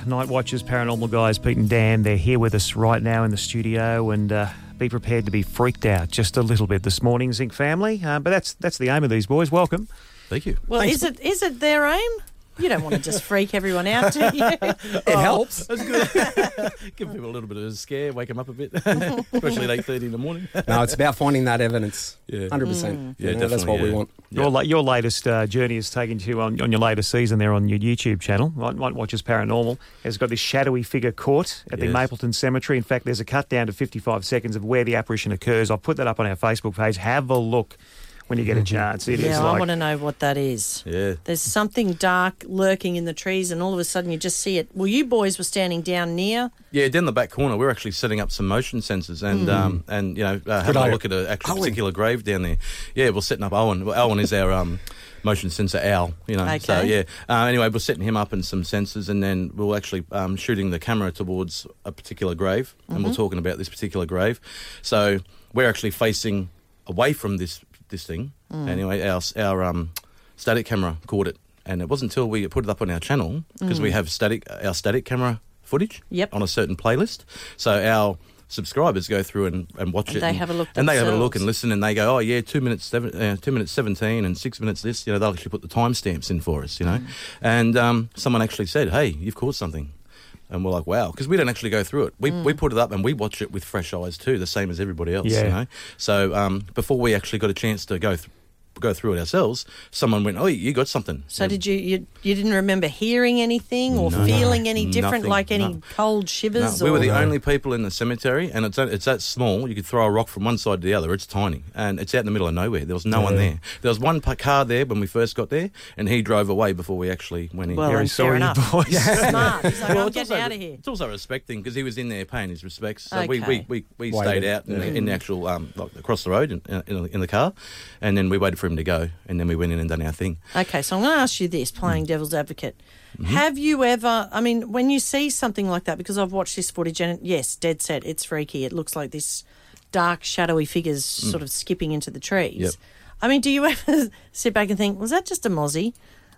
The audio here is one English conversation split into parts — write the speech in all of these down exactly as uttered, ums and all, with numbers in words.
Night Watchers, Paranormal guys, Pete and Dan. They're here with us right now in the studio, and uh, be prepared to be freaked out just a little bit this morning, Zinc family. Uh, but that's that's the aim of these boys. Welcome. Thank you. Well, Thanks. is it is it their aim? You don't want to just freak everyone out, do you? It Oh. helps. That's good. Give people a little bit of a scare, wake them up a bit, especially at eight thirty in the morning. No, it's about finding that evidence. Yeah. one hundred percent. Yeah, You know, That's definitely, what we yeah. want. Your la- your latest uh, journey has taken you on, on your latest season there on your YouTube channel. Night, Night Watchers Paranormal has got this shadowy figure caught at the Yes. Mapleton Cemetery. In fact, there's a cut down to fifty-five seconds of where the apparition occurs. I'll put that up on our Facebook page. Have a look when you get a chance. It is Yeah, I like want to know what that is. Yeah. There's something dark lurking in the trees, and all of a sudden you just see it. Well, you boys were standing down near. Yeah, down the back corner, we're actually setting up some motion sensors and, um, and you know, uh, having a idea. look at an actual Owen. particular grave down there. Yeah, we're setting up Owen. Well, Owen is our um, motion sensor owl, you know. So, Okay. yeah. Uh, anyway, we're setting him up and some sensors, and then we're actually um, shooting the camera towards a particular grave, and we're talking about this particular grave. So we're actually facing away from this this thing. Anyway, our our um, static camera caught it, and it wasn't until we put it up on our channel, because we have static our static camera footage Yep. on a certain playlist. So our subscribers go through and, and watch And it. they have a look And they have a look themselves. and listen, and they go, oh, yeah, two minutes, seven, uh, two minutes seventeen and six minutes this. You know, they'll actually put the timestamps in for us, you know. And um, someone actually said, hey, you've caught something. And we're like, wow, because we don't actually go through it. We we put it up and we watch it with fresh eyes too, the same as everybody else, Yeah. you know. So um, before we actually got a chance to go th- go through it ourselves, someone went, oh, you got something. So And- did you, you? You didn't remember hearing anything or No. feeling any different, Nothing, like any no. cold No, shivers? we or, were the No. only people in the cemetery, and it's it's that small. You could throw a rock from one side to the other. It's tiny, and it's out in the middle of nowhere. There was no one Yeah. there. There was one pa- car there when we first got there, and he drove away before we actually went in. Well, very and sorry, fair you enough. boys. Smart. He's like, I'm it's getting also, out of here. It's also respecting because he was in there paying his respects. So we, Okay. we, we, we Waited. stayed out in, the, in the actual um, like across the road in, in, in the car, and then we waited for him to go, and then we went in and done our thing. Okay, so I'm going to ask you this, Mm. playing devil's advocate. Mm-hmm. Have you ever, I mean, when you see something like that, because I've watched this footage and, it, yes, dead set, it's freaky. It looks like this dark, shadowy figures sort of skipping into the trees. Mm. Yep. I mean, do you ever sit back and think, was that just a mozzie?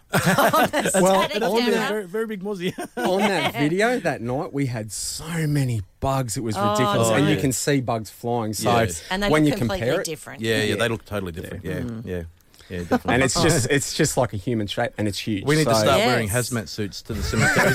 Well, Static on camera. that, Very, very big mozzie. on that video that night, we had so many bugs. It was Oh, ridiculous. and yeah. you can see bugs flying. So Yeah. And they when look you completely compare it, different. yeah, yeah, Yeah. they look totally different. Yeah, Mm. yeah, yeah, definitely. and it's just it's just like a human shape, and it's huge. we need to So- start Yes. wearing hazmat suits to the cemetery.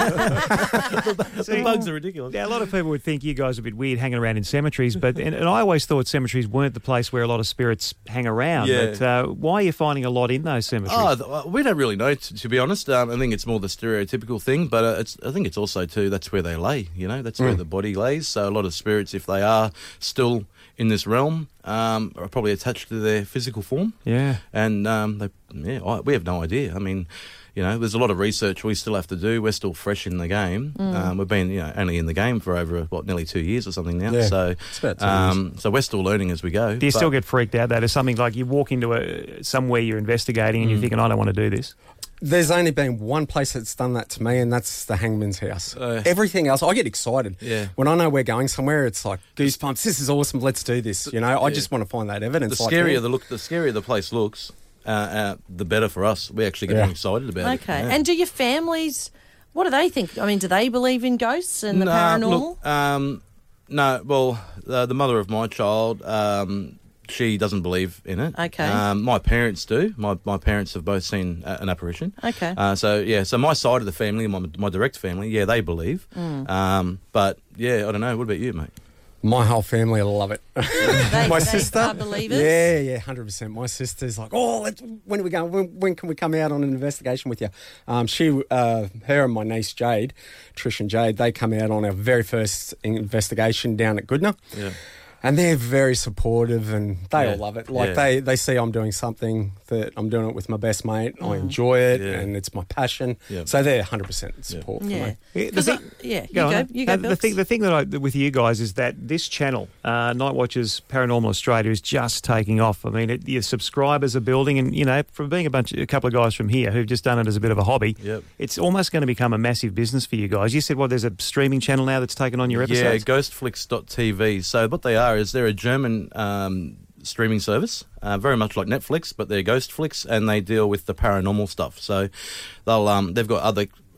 The bugs are ridiculous. Yeah, a lot of people would think you guys are a bit weird hanging around in cemeteries, but and, and I always thought cemeteries weren't the place where a lot of spirits hang around. Yeah. But uh, why are you finding a lot in those cemeteries? Oh, th- uh, we don't really know, t- to be honest. Um, I think it's more the stereotypical thing, but uh, it's, I think it's also too that's where they lay. You know, that's where the body lays. So a lot of spirits, if they are still in this realm, um, are probably attached to their physical form, yeah. and um, they, yeah, I, we have no idea. I mean. You know, there's a lot of research we still have to do. We're still fresh in the game. Um, we've been, you know, only in the game for over what nearly two years or something now. Yeah, so, it's about two um, so we're still learning as we go. Do you but- still get freaked out though? There's something like you walk into a somewhere you're investigating Mm. and you're thinking, I don't want to do this. There's only been one place that's done that to me, and that's the Hangman's House. Uh, Everything else, I get excited. Yeah. When I know we're going somewhere, it's like goosebumps. This is awesome. Let's do this. You know, I Yeah. just want to find that The evidence. like scarier that. the look, the scarier the place looks, uh, uh, the better for us. We actually get Yeah. excited about it. Okay. yeah. And do your families, what do they think? I mean, do they believe in ghosts and the No, paranormal? Look, um, no, well, uh, the mother of my child, um, she doesn't believe in it. Okay. Um, my parents do. My my parents have both seen uh, an apparition. Okay. Uh, so yeah, so my side of the family, my my direct family, yeah, they believe. Mm. Um, but yeah, I don't know. What about you, mate? My whole family will love it. They- My they sister, are believers? yeah, yeah, hundred percent. My sister's like, oh, let's, when are we going? When, when can we come out on an investigation with you? Um, she, uh, her, and my niece Jade, Trish and Jade, they come out on our very first investigation down at Goodna. Yeah. And they're very supportive, and they Yeah. all love it. Like Yeah. they, they see I'm doing something that I'm doing it with my best mate. I enjoy it, Yeah. and it's my passion. Yeah. So they're one hundred percent support for Yeah. me. Yeah, the 'Cause I- thing- yeah, you Go go. on. You go, Uh, the Bilks. thing, the thing that I with you guys is that this channel, uh, Night Watchers Paranormal Australia, is just taking off. I mean, it, your subscribers are building, and you know, from being a bunch, a couple of guys from here who've just done it as a bit of a hobby, Yep. it's almost going to become a massive business for you guys. You said, well, there's a streaming channel now that's taken on your Yeah, episodes. ghostflix dot t v. So what they are is they're a German um, streaming service, uh, very much like Netflix, but they're Ghostflix, and they deal with the paranormal stuff. So they'll um, they've got other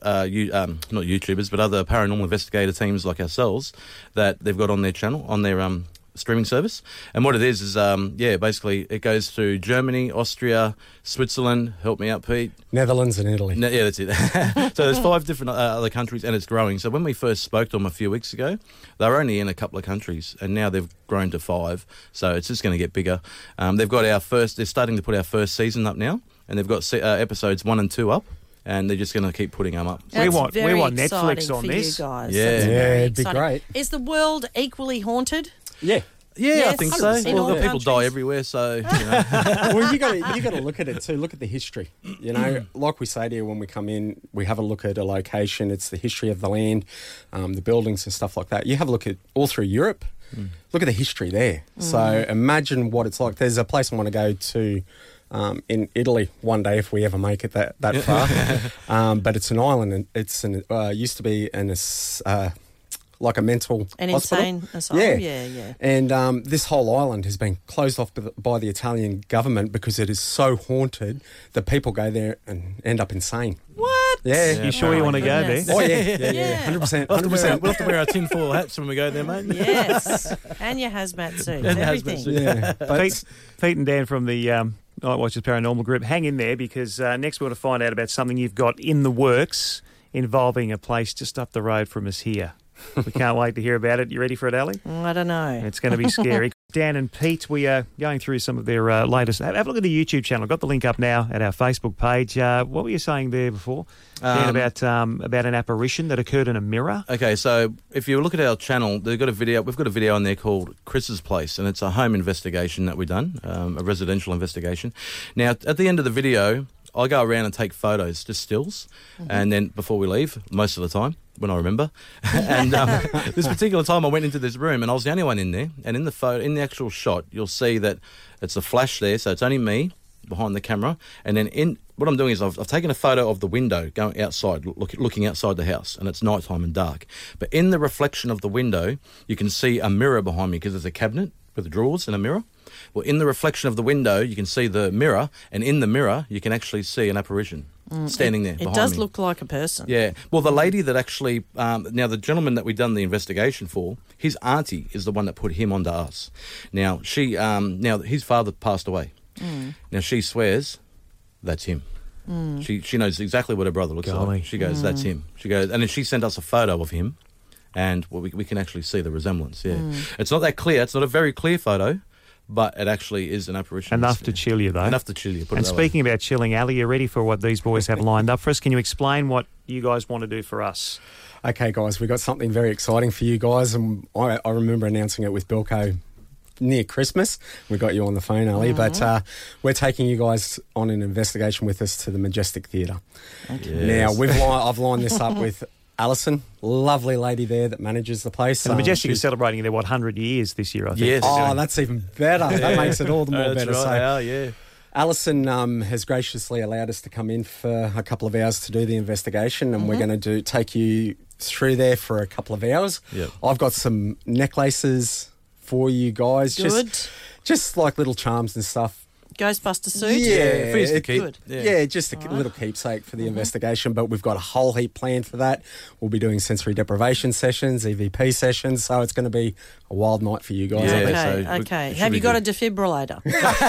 uh, you, um, not YouTubers, but other paranormal investigator teams like ourselves that they've got on their channel, on their um, streaming service. And what it is is, um, yeah, basically it goes through Germany, Austria, Switzerland. Help me out, Pete. Netherlands and Italy. No, yeah, that's it. So there's five different uh, other countries, and it's growing. So when we first spoke to them a few weeks ago, they were only in a couple of countries, and now they've grown to five. So it's just going to get bigger. Um, they've got our first. They're starting to put our first season up now, and they've got se- uh, episodes one and two up, and they're just going to keep putting them up. So we That's want we very want exciting Netflix on for this. you guys. Yeah. That's Yeah, very it'd be exciting. great. Is the world equally haunted? Yeah. yeah, I Yes, think one so. hundred percent. Well, In all people die countries. everywhere, so you know. Well, you got you got to look at it too. Look at the history. You know, like we say to you when we come in, we have a look at a location. It's the history of the land, um, the buildings and stuff like that. You have a look at all through Europe. Mm. Look at the history there. Mm. So imagine what it's like. There's a place I want to go to. Um, in Italy one day if we ever make it that, that far. um, but it's an island and it's an, uh, used to be an, uh, like a mental An hospital. insane asylum? Yeah, Yeah, yeah. And um, this whole island has been closed off by the, by the Italian government because it is so haunted that people go there and end up insane. What? Yeah. You sure you want to go there? Goodness. Oh, yeah, yeah, yeah, Yeah. one hundred percent. We'll one have, to hundred wear our, percent. we'll have to wear our tinfoil hats when we go there, mate. Yes. And your hazmat suits. And the hazmat Everything. suit. Yeah. But Pete, Pete and Dan from the um, Night Watchers Paranormal Group, hang in there because uh, next we want to find out about something you've got in the works involving a place just up the road from us here. We can't wait to hear about it. You ready for it, Ali? Mm, I don't know. It's going to be scary. Dan and Pete, we are going through some of their uh, latest. Have, have a look at the YouTube channel. Got the link up now at our Facebook page. Uh, what were you saying there before? Dan, Um, about um, about an apparition that occurred in a mirror? Okay, so if you look at our channel, they've got a video. We've got a video on there called Chris's Place, and it's a home investigation that we've done, um, a residential investigation. Now, at the end of the video, I go around and take photos, just stills, mm-hmm. and then before we leave, most of the time, when I remember. and um, this particular time, I went into this room, and I was the only one in there. And in the photo, in the actual shot, you'll see that it's a flash there, so it's only me behind the camera. And then in what I'm doing is I've, I've taken a photo of the window going outside, look, looking outside the house, and it's nighttime and dark. But in the reflection of the window, you can see a mirror behind me because there's a cabinet with drawers and a mirror. Well, in the reflection of the window, you can see the mirror, and in the mirror, you can actually see an apparition mm, standing there It behind does me. look like a person. Yeah. Well, the lady that actually, um, now the gentleman that we've done the investigation for, his auntie is the one that put him onto us. Now, she, um, now his father passed away. Mm. Now, she swears that's him. Mm. She she knows exactly what her brother looks Golly. like. She goes, Mm. that's him. She goes, and then she sent us a photo of him, and well, we, we can actually see the resemblance, yeah. Mm. It's not that clear. It's not a very clear photo, but it actually is an apparition. Enough Yeah. to chill you, though. Enough to chill you, put And it that way. speaking about chilling, Ali, you ready for what these boys have lined up for us? Can you explain what you guys want to do for us? Okay, guys, we've got something very exciting for you guys, and I, I remember announcing it with Bilko near Christmas. We got you on the phone, Ali, Mm-hmm. but uh, we're taking you guys on an investigation with us to the Majestic Theatre. Yes. Now, we've li- I've lined this up with Alison, lovely lady there that manages the place. And the Um, Majestic is she's- celebrating their, what, one hundred years this year, I think. Yes. Oh, that's even better. That makes it all the more Oh, that's better. right, So, they are, yeah. Alison um, has graciously allowed us to come in for a couple of hours to do the investigation, and Mm-hmm. we're going to do take you through there for a couple of hours. Yep. I've got some necklaces for you guys, Good. just just like little charms and stuff. Ghostbuster suit? Yeah, for you to it- keep. Good. Yeah, Yeah. just a All right. little keepsake for the investigation, but we've got a whole heap planned for that. We'll be doing sensory deprivation sessions, E V P sessions, so it's going to be a wild night for you guys. Yeah. I think. Okay, so we- okay. it should Have be you got good. a defibrillator?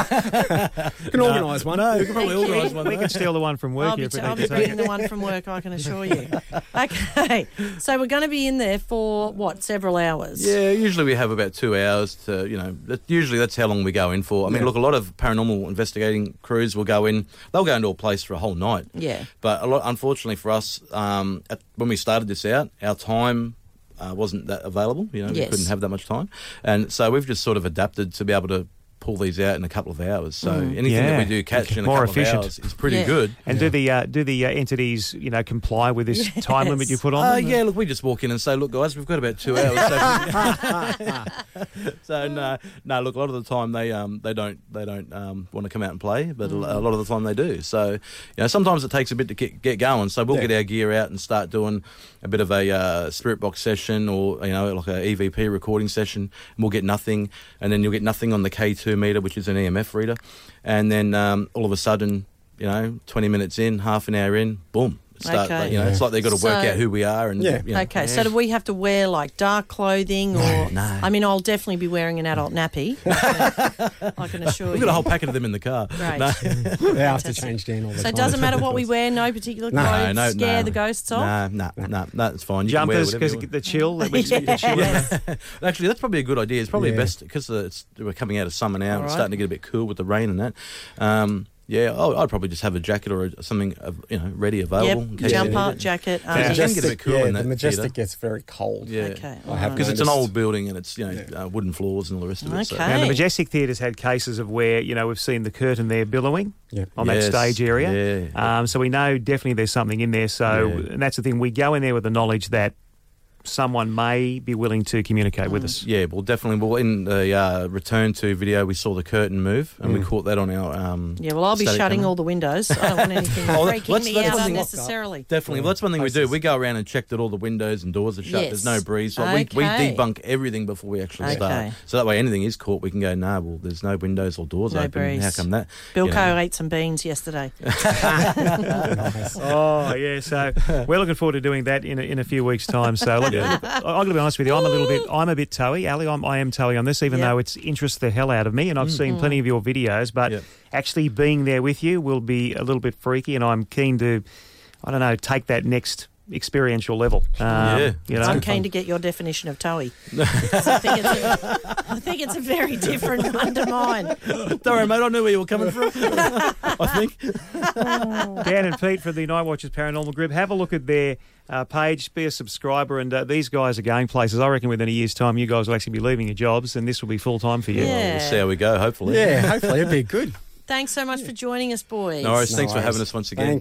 We can organise one. No, We we can probably Thank you. organise one. We can steal the one from work I'll here be, if we I'll need be to take bringing the one from work, I can assure you. Okay, so we're going to be in there for, what, several hours? Yeah, usually we have about two hours to, you know, that, usually that's how long we go in for. I mean, Yeah. look, a lot of paranormal investigating crews will go in, they'll go into a place for a whole night. Yeah. But a lot, unfortunately for us, um, at, when we started this out, our time uh, wasn't that available. You know, Yes. we couldn't have that much time. And so we've just sort of adapted to be able to pull these out in a couple of hours. So anything Yeah. that we do catch in a More couple efficient. of hours is pretty Yeah. good. And do the uh, do the uh, entities, you know, comply with this time limit you put on Uh, them? yeah, look, we just walk in and say, look, guys, we've got about two hours. So, so no, no, look, a lot of the time they um they don't they don't um want to come out and play, but a a lot of the time they do. So, you know, sometimes it takes a bit to get, get going. So we'll Yeah. get our gear out and start doing a bit of a uh, spirit box session, or you know, like a E V P recording session. And we'll get nothing, and then you'll get nothing on the K two meter, which is an E M F reader, and then um, all of a sudden, you know, twenty minutes in, half an hour in, boom, start. Okay. Like, you know, it's like they've got to work So- out who we are. And Yeah. you know. Okay, so do we have to wear like dark clothing or? no. I mean, I'll definitely be wearing an adult nappy. I can, I can assure We've you. got a whole packet of them in the car. Great. No, They have to Fantastic. change down all the So time. it doesn't matter what we wear. No particular No, clothes. no, scare no. the ghosts off. No, no, no, no, it's fine. You can wear Jumpers whatever because you want. the chill. That makes you the chill. Yes. Actually, that's probably a good idea. It's probably Yeah. best because uh, it's, we're coming out of summer now. All It's right. starting to get a bit cool with the rain and that. Um, yeah, I'd, I'd probably just have a jacket or a, something, uh, you know, ready available. in Yep, case you need jumper, it. jacket. Yeah. Um, It can get a bit cool yeah, in that the Majestic theatre. gets very cold. Yeah. Okay, I have Because it's an noticed. old building and it's, you know, uh, wooden floors and all the rest of it. So. Okay. Now, the Hey. Majestic Theatre's had cases of where, you know, we've seen the curtain there billowing Yeah. on Yes, that stage area. yeah. Um, so we know definitely there's something in there. So, Yeah. and that's the thing. We go in there with the knowledge that someone may be willing to communicate with us. Yeah, well, definitely. Well, in the uh, return to video, we saw the curtain move, and we caught that on our. Um, yeah, well, I'll be static shutting camera. all the windows. I don't want anything Oh, freaking that's- me that's out one thing- unnecessarily. Definitely. Well, that's one thing we do. We go around and check that all the windows and doors are shut. Yes. There's no breeze. Like, we, we Okay. debunk everything before we actually Okay. start. So that way, anything is caught, we can go, no, well, there's no windows or doors No open. breeze. How come that? Bill you Coe know. ate some beans yesterday. Nice. Oh, yeah. So we're looking forward to doing that in a, in a few weeks' time. So look, look, I'm going to be honest with you. I'm a little bit, I'm a bit toey. Ali, I'm, I am toey on this, even Yep. though it's interests the hell out of me. And I've seen plenty of your videos, but Yep. actually being there with you will be a little bit freaky. And I'm keen to, I don't know, take that next experiential level. Um, Yeah. You know, I'm keen to get your definition of toey. I, think it's a, I think it's a very different one to mine. Don't worry, mate. I knew where you were coming from. I think. Dan and Pete from the Night Watchers Paranormal Group, have a look at their uh, page, be a subscriber, and uh, these guys are going places. I reckon within a year's time, you guys will actually be leaving your jobs, and this will be full time for you. Yeah. We'll see how we go, hopefully. Yeah, hopefully it'd be good. Thanks so much for joining us, boys. No worries. No Thanks for worries. having us once again. Thank